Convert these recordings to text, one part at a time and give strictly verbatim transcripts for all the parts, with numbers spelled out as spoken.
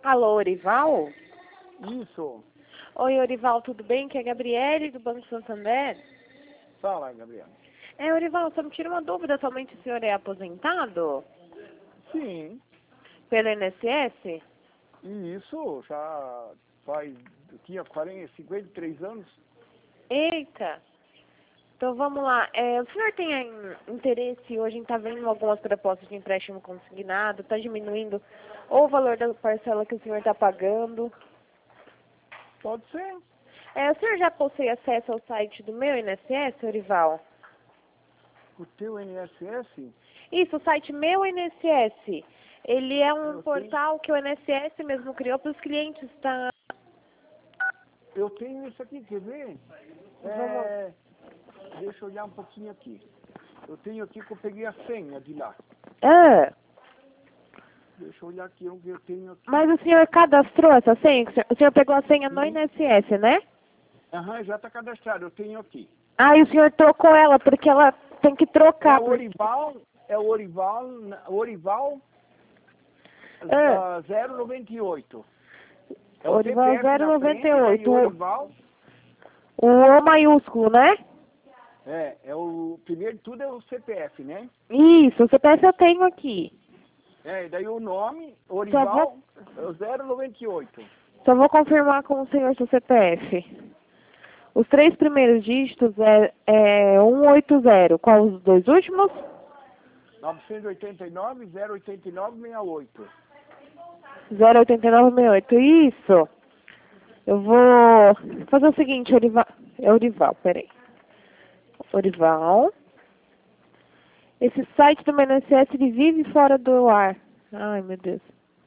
Alô, Orival? Isso. Oi, Orival, tudo bem? Que é a Gabriele, do Banco Santander. Fala, Gabriel. É, Orival, só me tira uma dúvida, atualmente o senhor é aposentado Sim. pelo I N S S? Isso, já faz, tinha quarenta, cinquenta e três anos. Eita! Então vamos lá. É, o senhor tem eh, interesse hoje em estar vendo algumas propostas de empréstimo consignado? Está diminuindo ou o valor da parcela que o senhor está pagando? Pode ser. É, o senhor já possui acesso ao site do meu I N S S, Orival? O teu I N S S, Isso, o site Meu I N S S. Ele é um eu portal que o I N S S mesmo criou para os clientes, tá? eu tenho isso aqui, quer ver? É, deixa eu olhar um pouquinho aqui. Eu tenho aqui que eu peguei a senha de lá. Ah, Deixa eu olhar aqui o que eu tenho aqui. mas o senhor cadastrou essa senha? O senhor, o senhor pegou a senha no Sim. I N S S, né? Aham, já está cadastrado, eu tenho aqui. Ah, e o senhor trocou ela, porque ela tem que É trocar. o Porque... Orival, é o Orival, Orival Ah, uh, zero noventa e oito. É o Orival C P F zero na noventa frente, e daí oito. Orival, O O maiúsculo, né? é, é o, primeiro de tudo é o C P F, né? Isso, o C P F eu tenho aqui. É, daí o nome, Só vou, Orival é o zero noventa e oito. só vou confirmar com o senhor seu C P F. Os três primeiros dígitos é, é cento e oitenta. Qual os dois últimos? novecentos e oitenta e nove, zero oitenta e nove, sessenta e oito. zero oito nove seis oito. Isso. Eu vou fazer o seguinte, Orival. É Orival, peraí. Orival. Esse site do I N S S, ele vive fora do ar. Ai, meu Deus.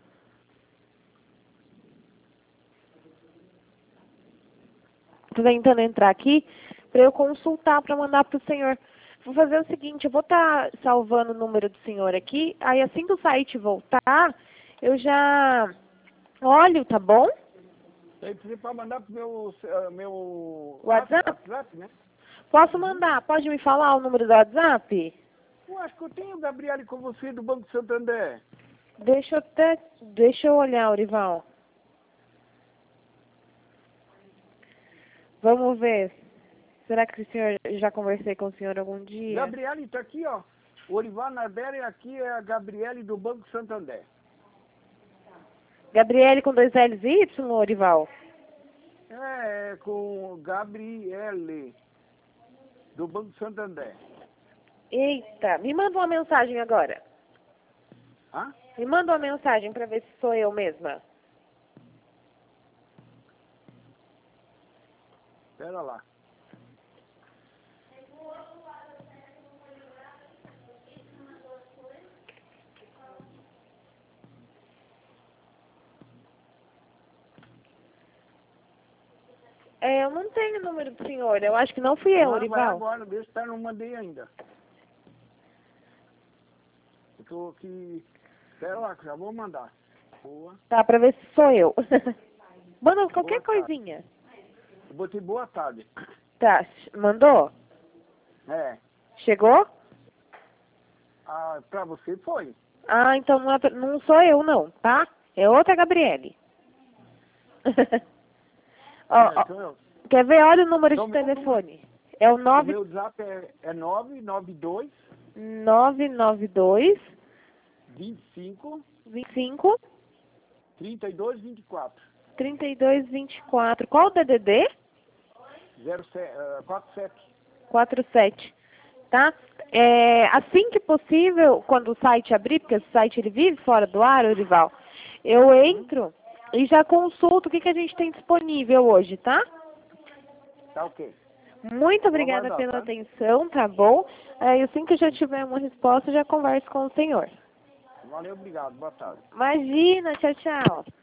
Tô tentando entrar aqui para eu consultar, para mandar para o senhor. Vou fazer o seguinte, eu vou estar salvando o número do senhor aqui, aí assim que o site voltar, eu já olho, tá bom? Daí você pode mandar pro meu, uh, meu WhatsApp? WhatsApp, né? Posso Uhum. mandar? Pode me falar o número do WhatsApp? Eu acho que eu tenho o Gabriele com você do Banco Santander. Deixa eu até, deixa eu olhar, Orival. Vamos ver. Será que o senhor já conversei com o senhor algum dia? Gabriele tá aqui, ó. O Orival Nardelli aqui é a Gabriele do Banco Santander. Gabriele com dois L's e Y, Orival? É, com Gabriele do Banco Santander. Eita, me manda uma mensagem agora. Hã? Me manda uma mensagem para ver se sou eu mesma. Pera lá. É, eu não tenho o número do senhor. Eu acho que não fui eu, Não, vai Orival. agora, deixa eu não mandei ainda. Eu tô aqui. Pera lá, que já vou mandar. Boa. Tá, pra ver se sou eu. Manda qualquer Boa tarde. coisinha. Eu botei boa tarde. Tá, mandou? É. Chegou? Ah, pra você foi. Ah, então não, é, pra- não sou eu não, tá? É outra Gabriele. Ó, É, ó, então eu. quer ver? Olha o número Então, de meu, telefone. É o o nove meu zap é, é nove nove dois, nove nove dois, vinte e cinco, vinte e cinco, trinta e dois, vinte e quatro. trinta e dois, vinte e quatro. Qual o D D D? zero sete, uh, quatro sete. quarenta e sete, tá? É, assim que possível, quando o site abrir, porque o site ele vive fora do ar, Orival, eu entro e já consulto o que, que a gente tem disponível hoje, tá? Tá ok. Muito obrigada aguardar, pela tá? atenção, tá bom? É, assim que eu já tiver uma resposta, eu já converso com o senhor. Valeu, obrigado. Boa tarde. Imagina, tchau, tchau.